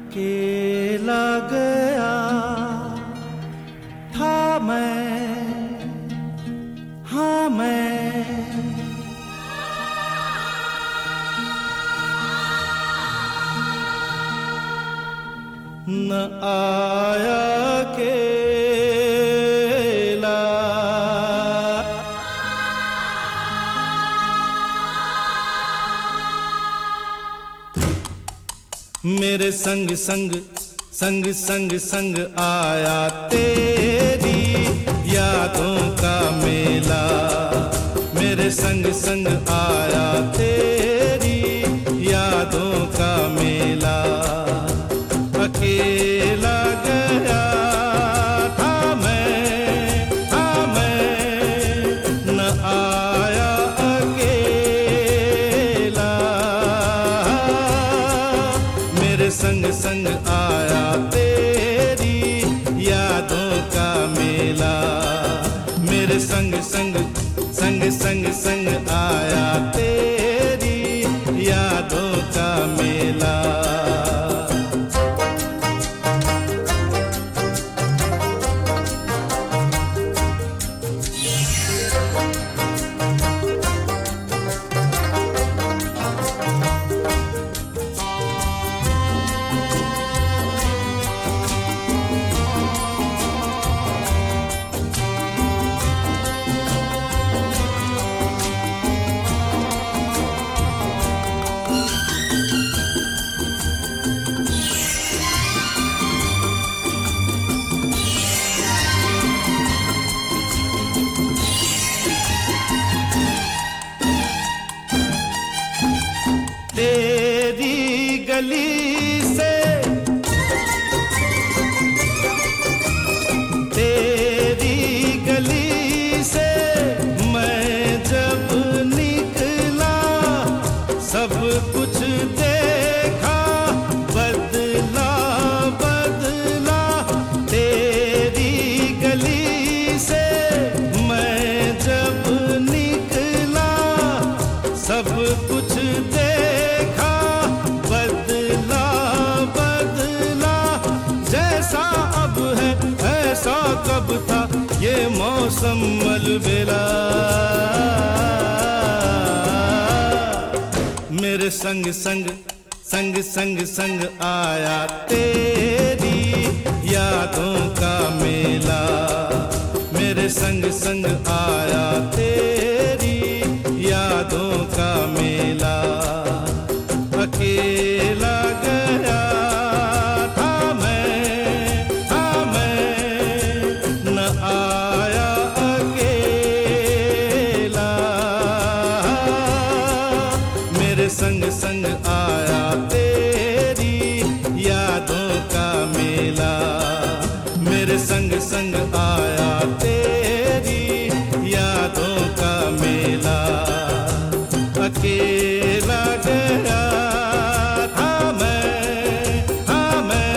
अकेला गया था मैं, हाँ मैं, न आया अकेला, मेरे संग संग संग संग संग आया तेरी यादों का मेला, मेरे संग संग आया तेरी यादों का मेला। अकेला गया था मैं, न आया अकेला, मेरे संग संग आया तेरी यादों का मेला, मेरे संग संग संग संग संग आया तेरी यादों का मेला। तेरी गली से, तेरी गली से मैं जब निकला, सब कुछ देखा बदला बदला। तेरी गली से मैं जब निकला, सब कुछ देखा बदला बदला। जैसा अब है ऐसा कब था ये मौसम अलबेला, मेरे संग संग संग संग संग आया तेरी यादों का मेला, मेरे संग संग आया तेरी यादों का मेला। अकेला गया था मैं, न आया अकेला, मेरे संग संग आया तेरी यादों का मेला, मेरे संग संग आया तेरी यादों का मेला। अकेला गया था मैं, हाँ मैं।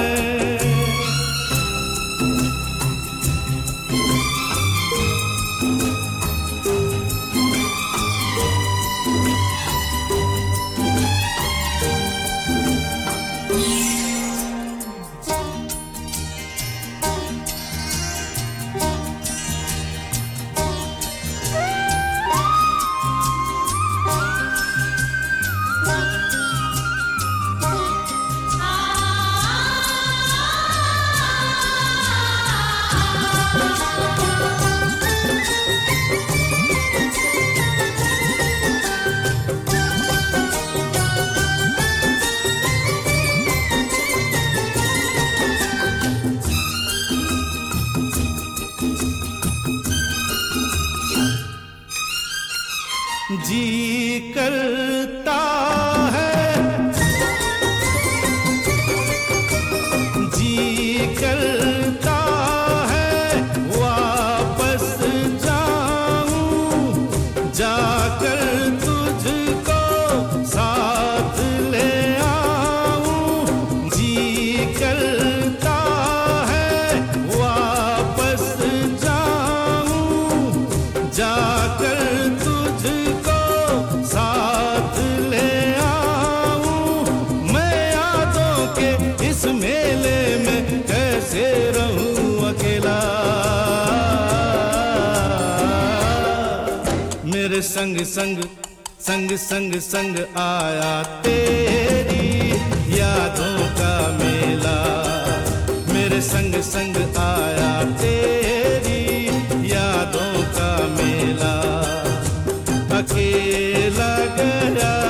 संग संग संग संग संग आया तेरी यादों का मेला, मेरे संग संग आया तेरी यादों का मेला। अकेला गया